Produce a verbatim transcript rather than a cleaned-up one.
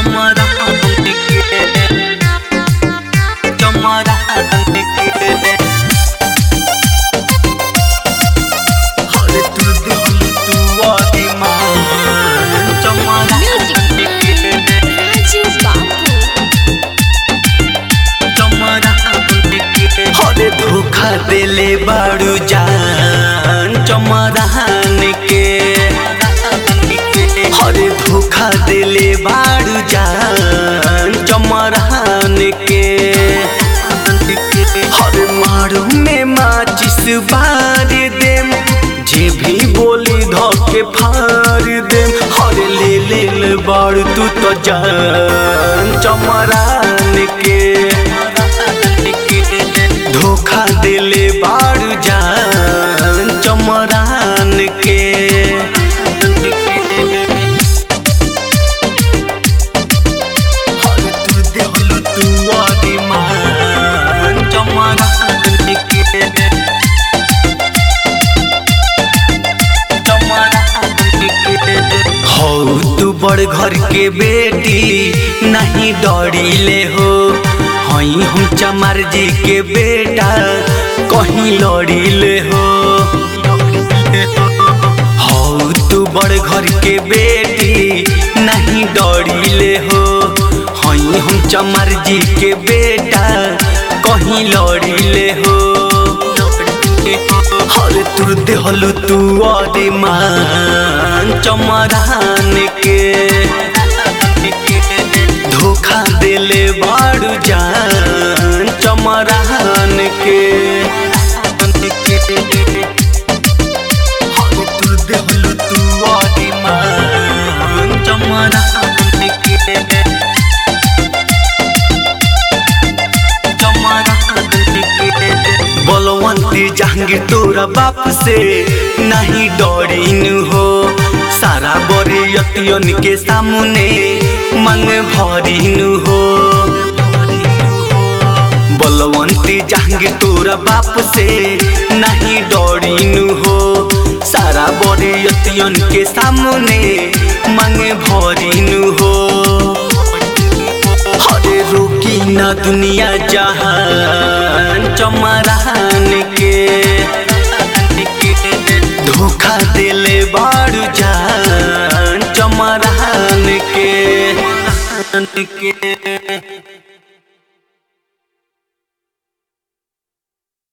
चमरान के चमरान के हरे तू दिल तू आदि मान चमरान के हरे धोखा देले बाड़ू जान चमरान के हरे धोखा देले बाड़ू जान चमरान के हरे मारू में माचिस बार देम जे भी बोली धोके फार देम हरे ले ले ले बाड़ू तू तो जान चमरान के धोखा दिले बाड़ू जान चमरान के हरे तू दिल तू आदि मान चमरान के चमरान के हो तू बड़ घर के बेटी नहीं डरी ले हो हई हम चमार जी के बेटा कहीं लड़ी ले हो हो तू बड़ घर के बेटी नहीं डरी ले हो हई हम चमार जी के बेटा कहीं लड़ी ले हो हरे तू देहलू तू आदि मान चमरान के धोखा दिले बाड़ू जान चमरान के हरे तू दिल तू आदि मान चमरान के चमरान के बलवंती जहांगीर तोरा बाप से नहीं डरीन हो सारा बरियतियन के सामने मन भरीन हो बलवंती जहांगीर तोरा बाप से नहीं डरीन हो सारा बरियतियन के सामने मन भरीन हो हरे रोकी ना दुनिया जहान चमरान के धोखा दिले बाड़ू जान चमरान के